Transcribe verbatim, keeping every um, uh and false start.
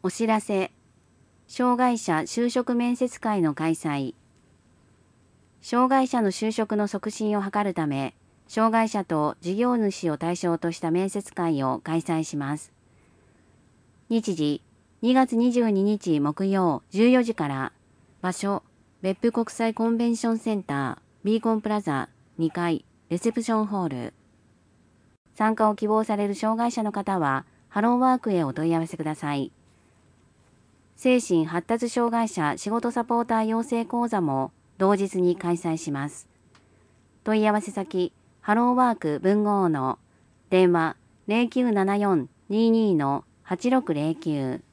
お知らせ。障害者就職面接会の開催。障害者の就職の促進を図るため、障害者と事業主を対象とした面接会を開催します。日時、にがつにじゅうににち木曜じゅうよじから。場所、別府国際コンベンションセンター、ビーコンプラザにかい、レセプションホール。参加を希望される障害者の方は、ハローワークへお問い合わせください。精神発達障害者仕事サポーター養成講座も同日に開催します。問い合わせ先、ハローワーク文豪の電話 ゼロきゅうななよんにーにーのはちろくゼロきゅう